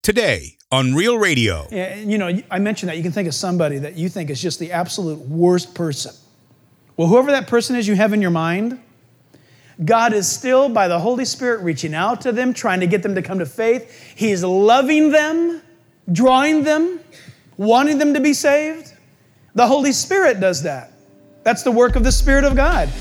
today on Real Radio. Yeah, I mentioned that you can think of somebody that you think is just the absolute worst person. Well, whoever that person is you have in your mind, God is still, by the Holy Spirit, reaching out to them, trying to get them to come to faith. He is loving them, drawing them, wanting them to be saved. The Holy Spirit does that. That's the work of the Spirit of God.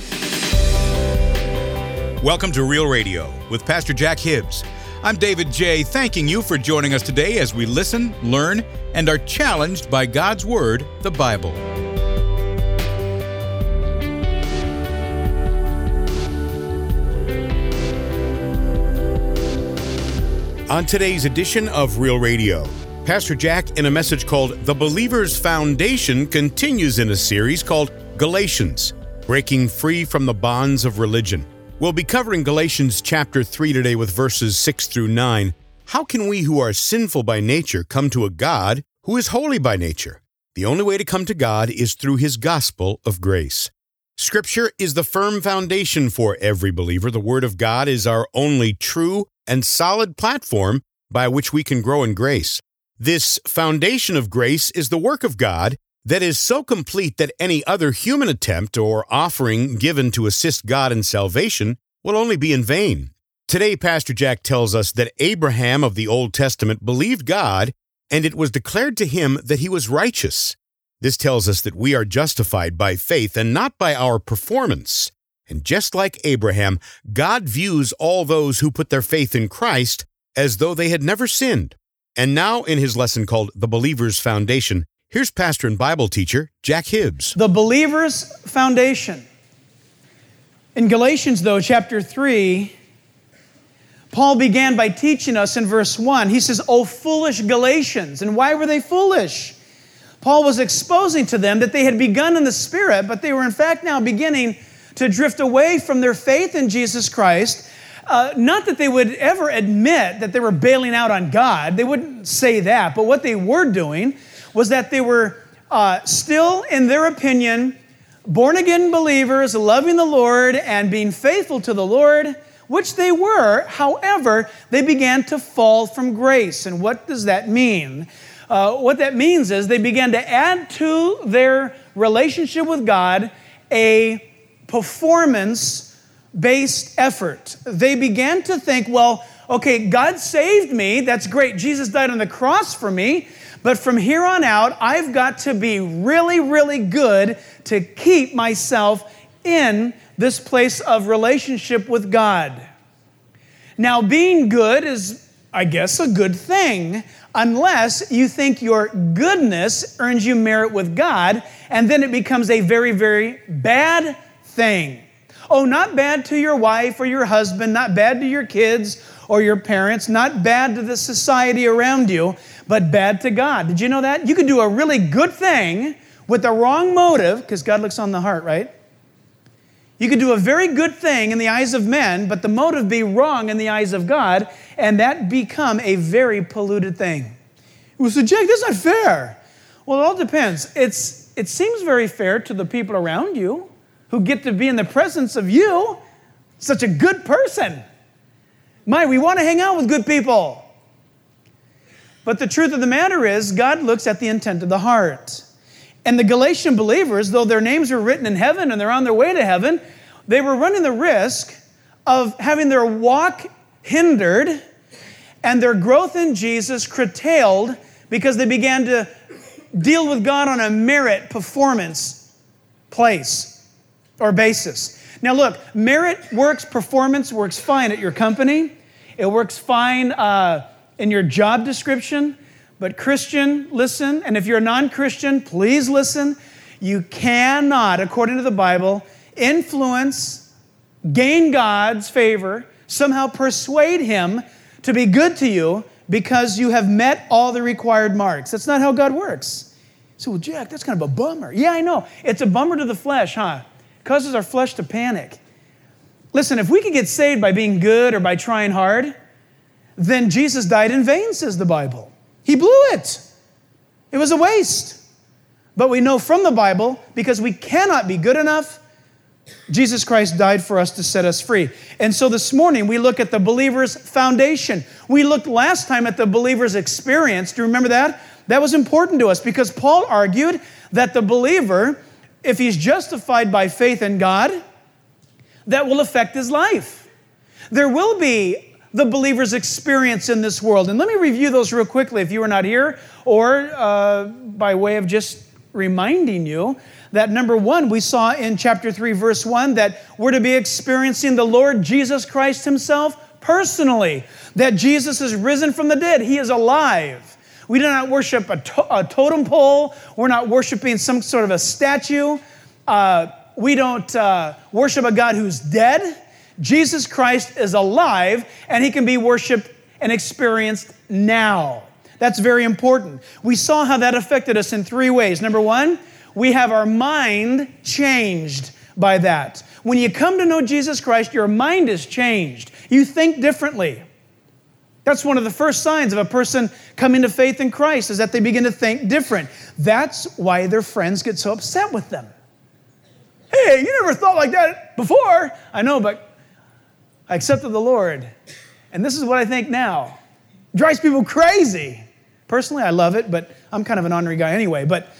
Welcome to Real Radio with Pastor Jack Hibbs. I'm David J., thanking you for joining us today as we listen, learn, and are challenged by God's Word, the Bible. On today's edition of Real Radio, Pastor Jack, in a message called The Believer's Foundation, continues in a series called Galatians, Breaking Free from the Bonds of Religion. We'll be covering Galatians chapter 3 today with verses 6 through 9. How can we who are sinful by nature come to a God who is holy by nature? The only way to come to God is through His gospel of grace. Scripture is the firm foundation for every believer. The Word of God is our only true and solid platform by which we can grow in grace. This foundation of grace is the work of God that is so complete that any other human attempt or offering given to assist God in salvation will only be in vain. Today, Pastor Jack tells us that Abraham of the Old Testament believed God, and it was declared to him that he was righteous. This tells us that we are justified by faith and not by our performance. And just like Abraham, God views all those who put their faith in Christ as though they had never sinned. And now, in his lesson called The Believer's Foundation, here's pastor and Bible teacher Jack Hibbs. The believer's foundation. In Galatians, though, chapter 3, Paul began by teaching us in verse 1. He says, "O foolish Galatians." And why were they foolish? Paul was exposing to them that they had begun in the Spirit, but they were in fact now beginning to drift away from their faith in Jesus Christ. Not that they would ever admit that they were bailing out on God. They wouldn't say that. But what they were doing was that they were still, in their opinion, born-again believers, loving the Lord and being faithful to the Lord, which they were. However, they began to fall from grace. And what does that mean? What that means is they began to add to their relationship with God a performance-based effort. They began to think, well, okay, God saved me. That's great. Jesus died on the cross for me. But from here on out, I've got to be really, really good to keep myself in this place of relationship with God. Now, being good is, I guess, a good thing, unless you think your goodness earns you merit with God, and then it becomes a very, very bad thing. Oh, not bad to your wife or your husband, not bad to your kids or your parents, not bad to the society around you, but bad to God. Did you know that? You could do a really good thing with the wrong motive, because God looks on the heart, right? You could do a very good thing in the eyes of men, but the motive be wrong in the eyes of God, and that become a very polluted thing. Well, so Jack, that's not fair. Well, it all depends. It seems very fair to the people around you who get to be in the presence of you, such a good person. We want to hang out with good people. But the truth of the matter is, God looks at the intent of the heart. And the Galatian believers, though their names are written in heaven and they're on their way to heaven, they were running the risk of having their walk hindered and their growth in Jesus curtailed because they began to deal with God on a merit performance place or basis. Now look, merit works, performance works fine at your company. It works fine in your job description. But Christian, listen, and if you're a non-Christian, please listen. You cannot, according to the Bible, influence, gain God's favor, somehow persuade Him to be good to you because you have met all the required marks. That's not how God works. So, well, Jack, that's kind of a bummer. Yeah, I know. It's a bummer to the flesh, huh? It causes our flesh to panic. Listen, if we could get saved by being good or by trying hard, then Jesus died in vain, says the Bible. He blew it. It was a waste. But we know from the Bible, because we cannot be good enough Jesus Christ died for us to set us free. And so this morning we look at the believer's foundation. We looked last time at the believer's experience. Do you remember that? That was important to us because Paul argued that the believer, if he's justified by faith in God, that will affect his life. There will be the believer's experience in this world. And let me review those real quickly if you were not here, or by way of just reminding you that number one, we saw in chapter 3, verse 1, that we're to be experiencing the Lord Jesus Christ himself personally, that Jesus is risen from the dead. He is alive. We do not worship a totem pole. We're not worshiping some sort of a statue. We don't worship a God who's dead. Jesus Christ is alive, and he can be worshiped and experienced now. That's very important. We saw how that affected us in three ways. Number one, we have our mind changed by that. When you come to know Jesus Christ, your mind is changed. You think differently. That's one of the first signs of a person coming to faith in Christ, is that they begin to think different. That's why their friends get so upset with them. Hey, you never thought like that before. I know, but I accepted the Lord, and this is what I think now. It drives people crazy. Personally, I love it, but I'm kind of an ornery guy anyway. But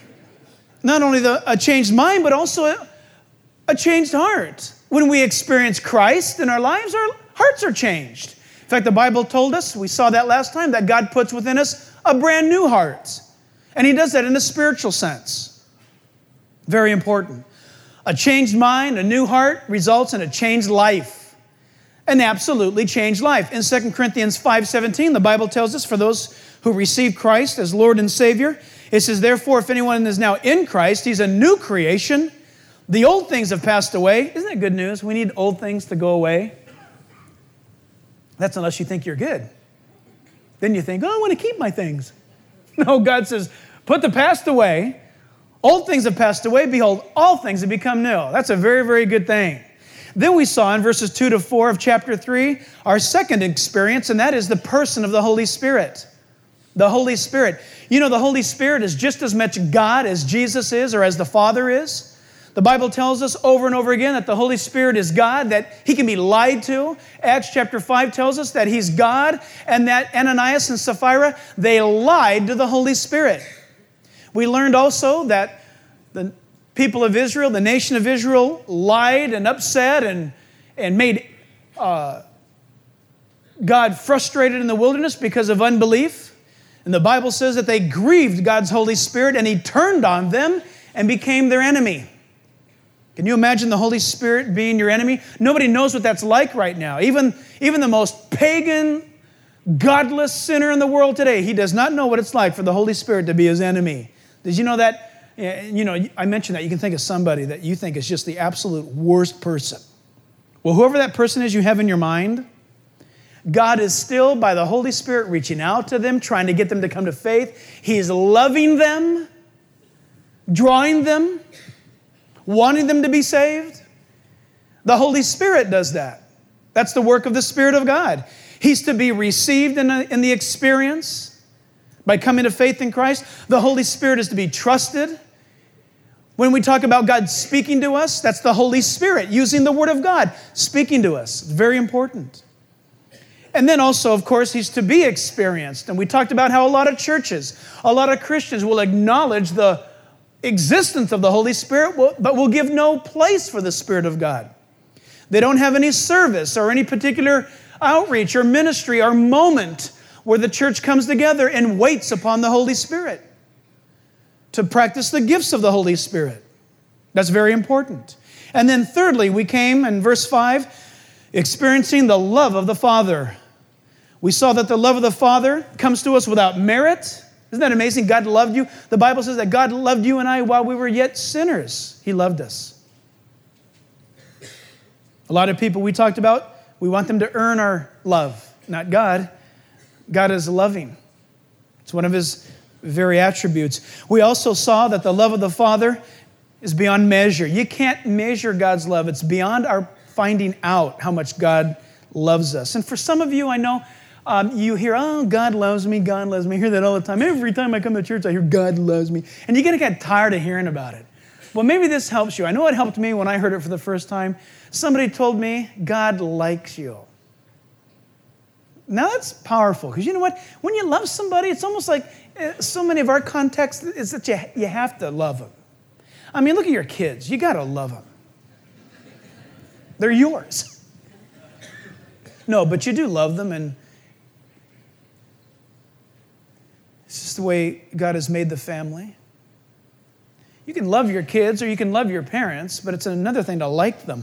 not only a changed mind, but also a changed heart. When we experience Christ in our lives, our hearts are changed. In fact, the Bible told us, we saw that last time, that God puts within us a brand new heart. And he does that in a spiritual sense. Very important. A changed mind, a new heart, results in a changed life. An absolutely changed life. In 2 Corinthians 5:17, the Bible tells us, for those who receive Christ as Lord and Savior, it says, therefore, if anyone is now in Christ, he's a new creation. The old things have passed away. Isn't that good news? We need old things to go away. That's unless you think you're good. Then you think, oh, I want to keep my things. No, God says, put the past away. Old things have passed away. Behold, all things have become new. That's a very, very good thing. Then we saw in verses 2 to 4 of chapter 3, our second experience, and that is the person of the Holy Spirit. The Holy Spirit. You know, the Holy Spirit is just as much God as Jesus is or as the Father is. The Bible tells us over and over again that the Holy Spirit is God, that he can be lied to. Acts chapter 5 tells us that he's God, and that Ananias and Sapphira, they lied to the Holy Spirit. We learned also that the people of Israel, the nation of Israel, lied and upset and made God frustrated in the wilderness because of unbelief. And the Bible says that they grieved God's Holy Spirit, and he turned on them and became their enemy. Can you imagine the Holy Spirit being your enemy? Nobody knows what that's like right now. Even the most pagan, godless sinner in the world today, he does not know what it's like for the Holy Spirit to be his enemy. Did you know that? You know, I mentioned that you can think of somebody that you think is just the absolute worst person. Well, whoever that person is you have in your mind, God is still, by the Holy Spirit, reaching out to them, trying to get them to come to faith. He's loving them, drawing them, wanting them to be saved. The Holy Spirit does that. That's the work of the Spirit of God. He's to be received in the experience by coming to faith in Christ. The Holy Spirit is to be trusted. When we talk about God speaking to us, that's the Holy Spirit using the Word of God, speaking to us. It's very important. And then also, of course, he's to be experienced. And we talked about how a lot of churches, a lot of Christians will acknowledge the existence of the Holy Spirit, but will give no place for the Spirit of God. They don't have any service or any particular outreach or ministry or moment where the church comes together and waits upon the Holy Spirit to practice the gifts of the Holy Spirit. That's very important. And then thirdly, we came in verse 5, experiencing the love of the Father. We saw that the love of the Father comes to us without merit. Isn't that amazing? God loved you. The Bible says that God loved you and I while we were yet sinners. He loved us. A lot of people we talked about, we want them to earn our love, not God. God is loving. It's one of his very attributes. We also saw that the love of the Father is beyond measure. You can't measure God's love. It's beyond our finding out how much God loves us. And for some of you, I know, you hear, oh, God loves me, I hear that all the time. Every time I come to church, I hear God loves me. And you get tired of hearing about it. Well, maybe this helps you. I know it helped me when I heard it for the first time. Somebody told me, God likes you. Now that's powerful, because you know what? When you love somebody, it's almost like so many of our context is that you have to love them. I mean, look at your kids. You got to love them. They're yours. No, but you do love them, and it's just the way God has made the family. You can love your kids or you can love your parents, but it's another thing to like them.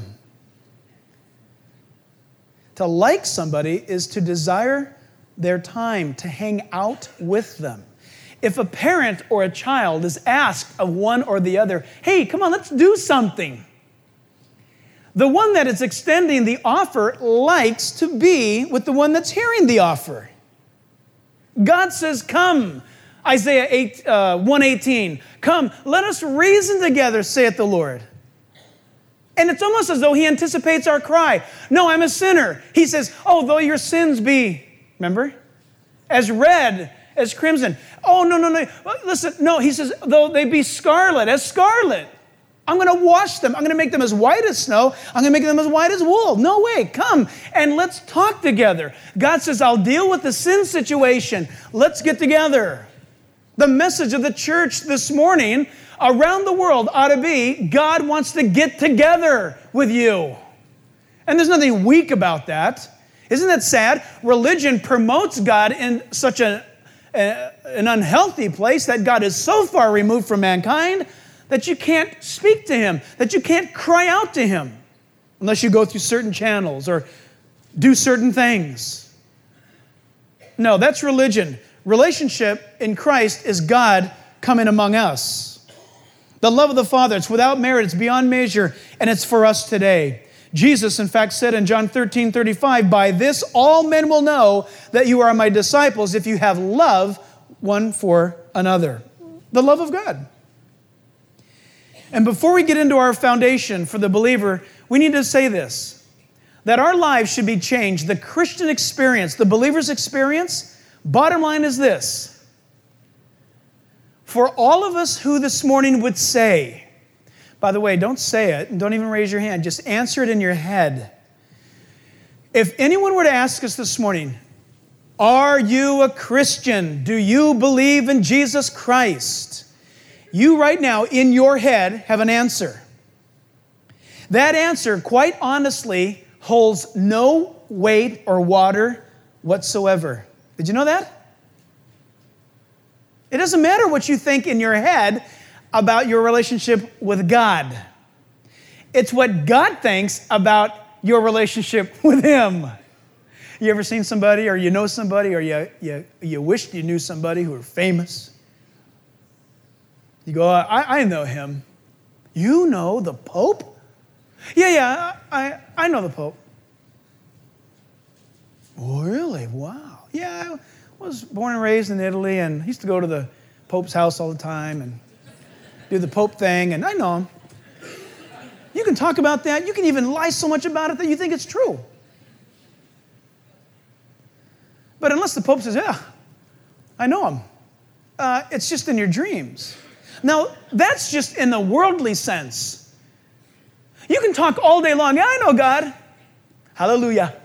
To like somebody is to desire their time, to hang out with them. If a parent or a child is asked of one or the other, hey, come on, let's do something, the one that is extending the offer likes to be with the one that's hearing the offer. God says, come. Isaiah 1:18, come, let us reason together, saith the Lord. And it's almost as though he anticipates our cry. No, I'm a sinner. He says, oh, though your sins be, remember, as red as crimson. Oh, no. Listen, no, he says, though they be scarlet, as scarlet. I'm going to wash them. I'm going to make them as white as snow. I'm going to make them as white as wool. No way. Come and let's talk together. God says, I'll deal with the sin situation. Let's get together. The message of the church this morning around the world ought to be, God wants to get together with you. And there's nothing weak about that. Isn't that sad? Religion promotes God in such an unhealthy place that God is so far removed from mankind that you can't speak to him, that you can't cry out to him unless you go through certain channels or do certain things. No, that's religion. Relationship in Christ is God coming among us. The love of the Father, it's without merit, it's beyond measure, and it's for us today. Jesus, in fact, said in John 13:35, by this all men will know that you are my disciples if you have love one for another. The love of God. And before we get into our foundation for the believer, we need to say this, that our lives should be changed. The Christian experience, the believer's experience, bottom line is this. For all of us who this morning would say, by the way, don't say it and don't even raise your hand, just answer it in your head. If anyone were to ask us this morning, are you a Christian? Do you believe in Jesus Christ? You right now in your head have an answer. That answer, quite honestly, holds no weight or water whatsoever. Did you know that? It doesn't matter what you think in your head about your relationship with God. It's what God thinks about your relationship with Him. You ever seen somebody, or you know somebody, or you wished you knew somebody who were famous? You go, I know him. You know the Pope? Yeah, I know the Pope. Oh, really? Wow. Yeah, I was born and raised in Italy, and I used to go to the Pope's house all the time and do the Pope thing, and I know him. You can talk about that. You can even lie so much about it that you think it's true. But unless the Pope says, yeah, I know him, it's just in your dreams. Now, that's just in the worldly sense. You can talk all day long. Yeah, I know God. Hallelujah.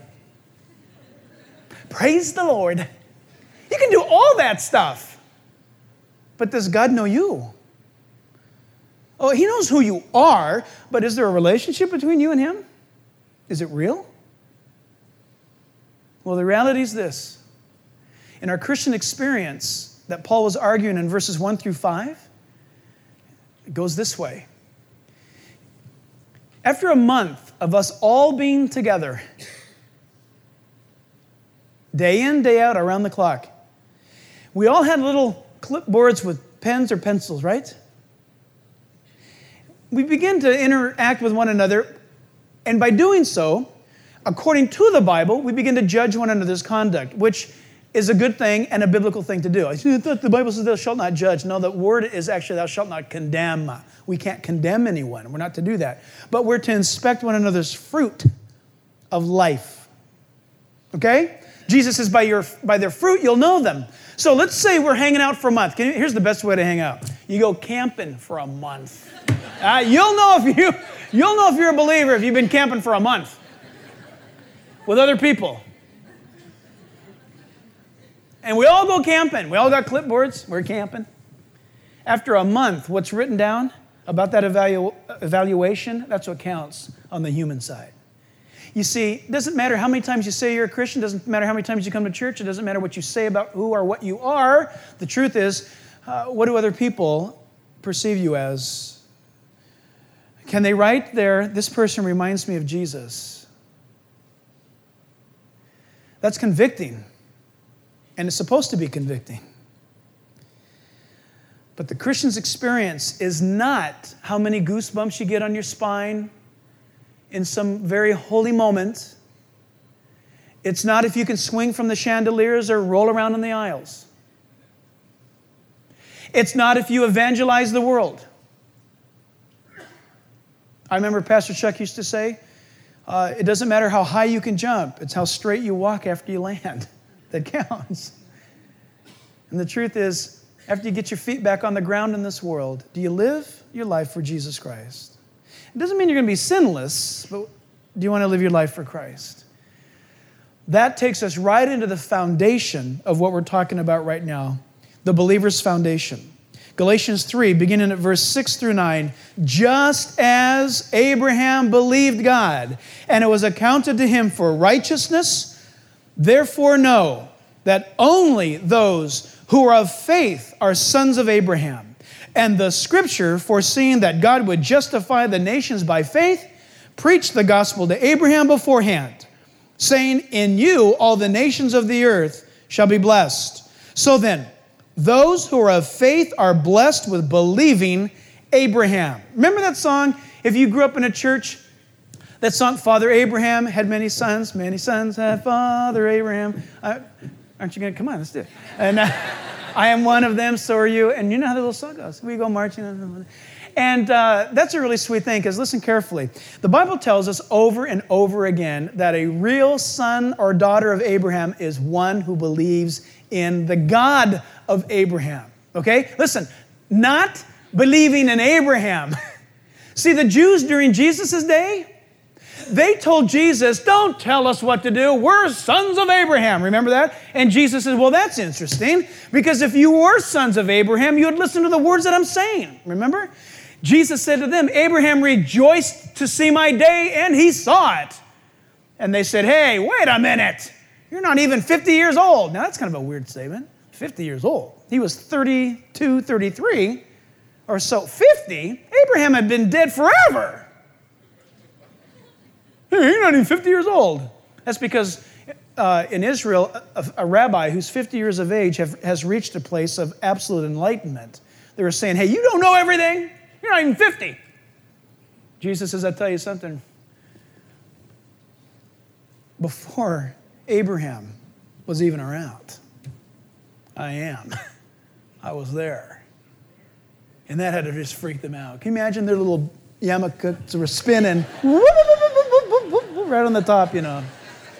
Praise the Lord. You can do all that stuff. But does God know you? Oh, He knows who you are, but is there a relationship between you and Him? Is it real? Well, the reality is this. In our Christian experience that Paul was arguing in verses 1 through 5, it goes this way. After a month of us all being together, day in, day out, around the clock, we all had little clipboards with pens or pencils, right? We begin to interact with one another, and by doing so, according to the Bible, we begin to judge one another's conduct, which is a good thing and a biblical thing to do. I thought the Bible says thou shalt not judge. No, the word is actually thou shalt not condemn. We can't condemn anyone. We're not to do that. But we're to inspect one another's fruit of life. Okay? Jesus says by their fruit you'll know them. So let's say we're hanging out for a month. Here's the best way to hang out. You go camping for a month. You'll know if you're a believer if you've been camping for a month with other people. And we all go camping. We all got clipboards. We're camping. After a month, what's written down about that evaluation, that's what counts on the human side. You see, it doesn't matter how many times you say you're a Christian. It doesn't matter how many times you come to church. It doesn't matter what you say about who or what you are. The truth is, what do other people perceive you as? Can they write there, this person reminds me of Jesus? That's convicting. And it's supposed to be convicting. But the Christian's experience is not how many goosebumps you get on your spine in some very holy moment. It's not if you can swing from the chandeliers or roll around in the aisles. It's not if you evangelize the world. I remember Pastor Chuck used to say, it doesn't matter how high you can jump, it's how straight you walk after you land that counts. And the truth is, after you get your feet back on the ground in this world, do you live your life for Jesus Christ? It doesn't mean you're going to be sinless, but do you want to live your life for Christ? That takes us right into the foundation of what we're talking about right now, the believer's foundation. Galatians 3, beginning at verse 6 through 9, just as Abraham believed God, and it was accounted to him for righteousness, therefore know that only those who are of faith are sons of Abraham. And the Scripture, foreseeing that God would justify the nations by faith, preached the gospel to Abraham beforehand, saying, in you all the nations of the earth shall be blessed. So then, those who are of faith are blessed with believing Abraham. Remember that song? If you grew up in a church, that song, Father Abraham had many sons had Father Abraham. Aren't you going to? Come on, let's do it. And I am one of them, so are you. And you know how the little song goes. We go marching on. And that's a really sweet thing, because listen carefully. The Bible tells us over and over again that a real son or daughter of Abraham is one who believes in the God of Abraham. Okay? Listen, not believing in Abraham. See, the Jews during Jesus' day, they told Jesus, don't tell us what to do. We're sons of Abraham. Remember that? And Jesus said, well, that's interesting, because if you were sons of Abraham, you would listen to the words that I'm saying. Remember? Jesus said to them, Abraham rejoiced to see my day, and he saw it. And they said, hey, wait a minute. You're not even 50 years old. Now, that's kind of a weird statement. 50 years old. He was 32, 33, or so. 50? Abraham had been dead forever. Hey, you're not even 50 years old. That's because in Israel, a rabbi who's 50 years of age has reached a place of absolute enlightenment. They were saying, hey, you don't know everything. You're not even 50. Jesus says, I'll tell you something. Before Abraham was even around, I am. I was there. And that had to just freak them out. Can you imagine their little yarmulkes were spinning right on the top, you know.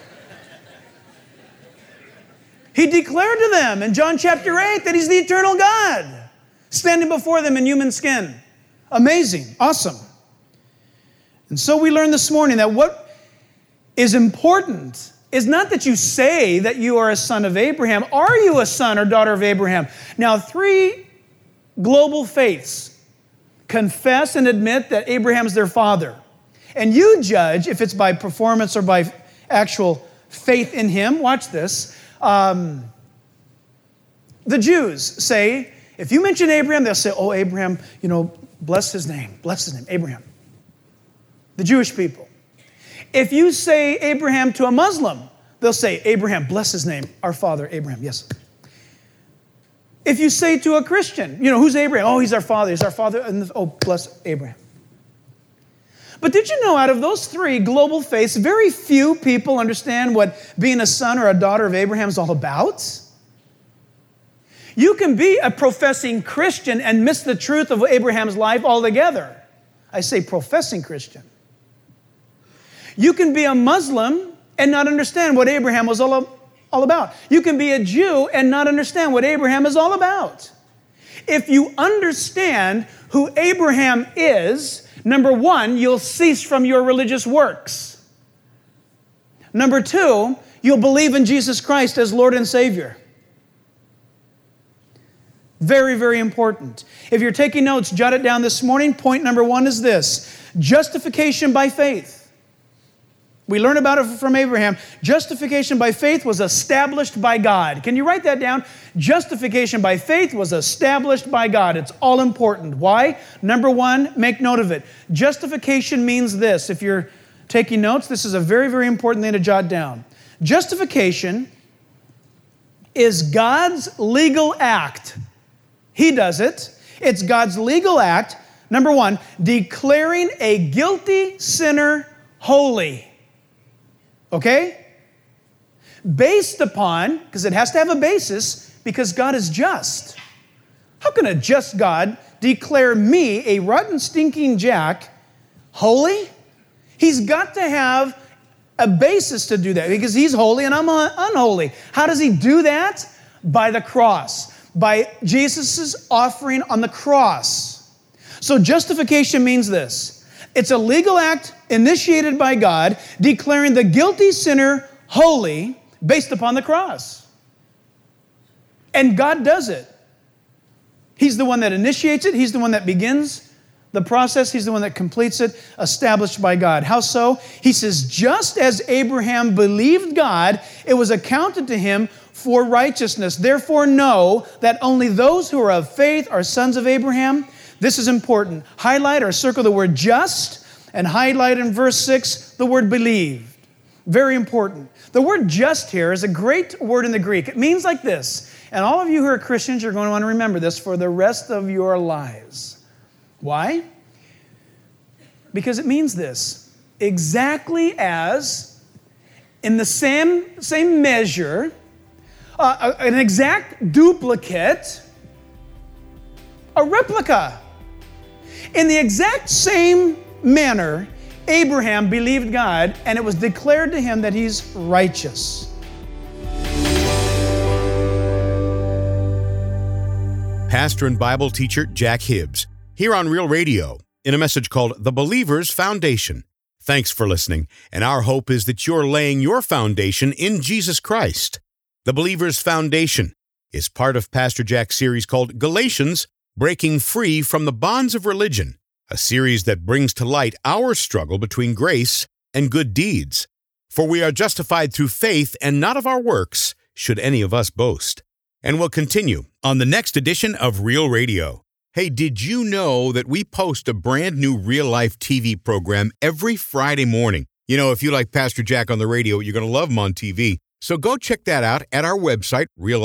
He declared to them in John chapter 8 that he's the eternal God, standing before them in human skin. Amazing. Awesome. And so we learned this morning that what is important is not that you say that you are a son of Abraham. Are you a son or daughter of Abraham? Now, 3 global faiths confess and admit that Abraham's their father. And you judge if it's by performance or by actual faith in him. Watch this. The Jews say, if you mention Abraham, they'll say, oh, Abraham, bless his name, Abraham. The Jewish people. If you say Abraham to a Muslim, they'll say, Abraham, bless his name, our father, Abraham, yes. If you say to a Christian, who's Abraham? Oh, he's our father, and oh, bless Abraham. But did you know out of those 3 global faiths, very few people understand what being a son or a daughter of Abraham is all about? You can be a professing Christian and miss the truth of Abraham's life altogether. I say professing Christian. You can be a Muslim and not understand what Abraham was all about. You can be a Jew and not understand what Abraham is all about. If you understand who Abraham is, number one, you'll cease from your religious works. Number two, you'll believe in Jesus Christ as Lord and Savior. Very, very important. If you're taking notes, jot it down this morning. Point number one is this: justification by faith. We learn about it from Abraham. Justification by faith was established by God. Can you write that down? Justification by faith was established by God. It's all important. Why? Number one, make note of it. Justification means this. If you're taking notes, this is a very, very important thing to jot down. Justification is God's legal act. He does it. It's God's legal act, number one, declaring a guilty sinner holy. Okay? Based upon, because it has to have a basis, because God is just. How can a just God declare me, a rotten, stinking jack, holy? He's got to have a basis to do that, because He's holy and I'm unholy. How does He do that? By the cross. By Jesus' offering on the cross. So justification means this. It's a legal act initiated by God, declaring the guilty sinner holy based upon the cross. And God does it. He's the one that initiates it. He's the one that begins the process. He's the one that completes it, established by God. How so? He says, just as Abraham believed God, it was accounted to him for righteousness. Therefore know that only those who are of faith are sons of Abraham. This is important. Highlight or circle the word just, and highlight in verse 6 the word believed. Very important. The word just here is a great word in the Greek. It means like this, and all of you who are Christians, you're going to want to remember this for the rest of your lives. Why? Because it means this: exactly as, in the same measure, an exact duplicate, a replica. In the exact same manner, Abraham believed God, and it was declared to him that he's righteous. Pastor and Bible teacher Jack Hibbs, here on Real Radio, in a message called The Believer's Foundation. Thanks for listening, and our hope is that you're laying your foundation in Jesus Christ. The Believer's Foundation is part of Pastor Jack's series called Galatians, Breaking Free from the Bonds of Religion, a series that brings to light our struggle between grace and good deeds. For we are justified through faith and not of our works, should any of us boast. And we'll continue on the next edition of Real Radio. Hey, did you know that we post a brand new real-life TV program every Friday morning? You know, if you like Pastor Jack on the radio, you're going to love him on TV. So go check that out at our website,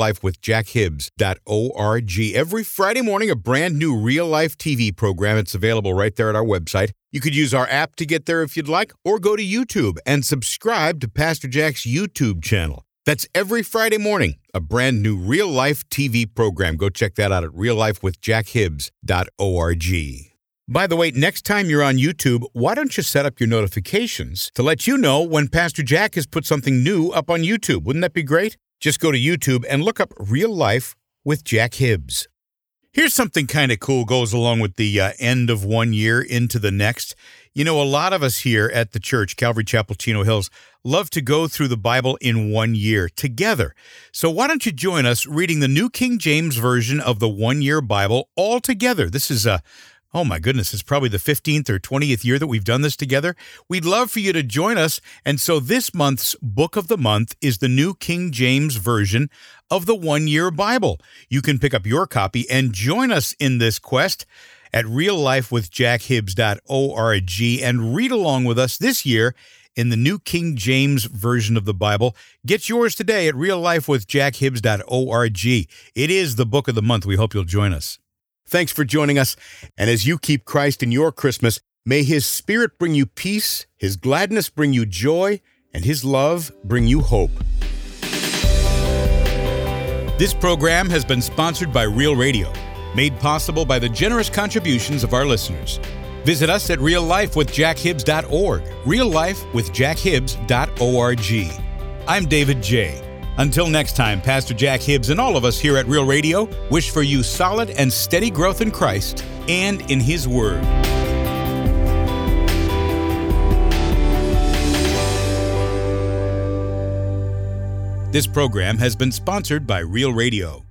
reallifewithjackhibbs.org. Every Friday morning, a brand new real-life TV program. It's available right there at our website. You could use our app to get there if you'd like, or go to YouTube and subscribe to Pastor Jack's YouTube channel. That's every Friday morning, a brand new real-life TV program. Go check that out at reallifewithjackhibbs.org. By the way, next time you're on YouTube, why don't you set up your notifications to let you know when Pastor Jack has put something new up on YouTube? Wouldn't that be great? Just go to YouTube and look up Real Life with Jack Hibbs. Here's something kind of cool goes along with the end of one year into the next. You know, a lot of us here at the church, Calvary Chapel, Chino Hills, love to go through the Bible in 1 year together. So why don't you join us reading the New King James Version of the 1 year Bible all together? This is oh my goodness, it's probably the 15th or 20th year that we've done this together. We'd love for you to join us. And so this month's book of the month is the New King James Version of the 1 year Bible. You can pick up your copy and join us in this quest at reallifewithjackhibbs.org and read along with us this year in the New King James Version of the Bible. Get yours today at reallifewithjackhibbs.org. It is the book of the month. We hope you'll join us. Thanks for joining us, and as you keep Christ in your Christmas, may His Spirit bring you peace, His gladness bring you joy, and His love bring you hope. This program has been sponsored by Real Radio, made possible by the generous contributions of our listeners. Visit us at reallifewithjackhibbs.org, reallifewithjackhibbs.org. I'm David J. Until next time, Pastor Jack Hibbs and all of us here at Real Radio wish for you solid and steady growth in Christ and in His Word. This program has been sponsored by Real Radio.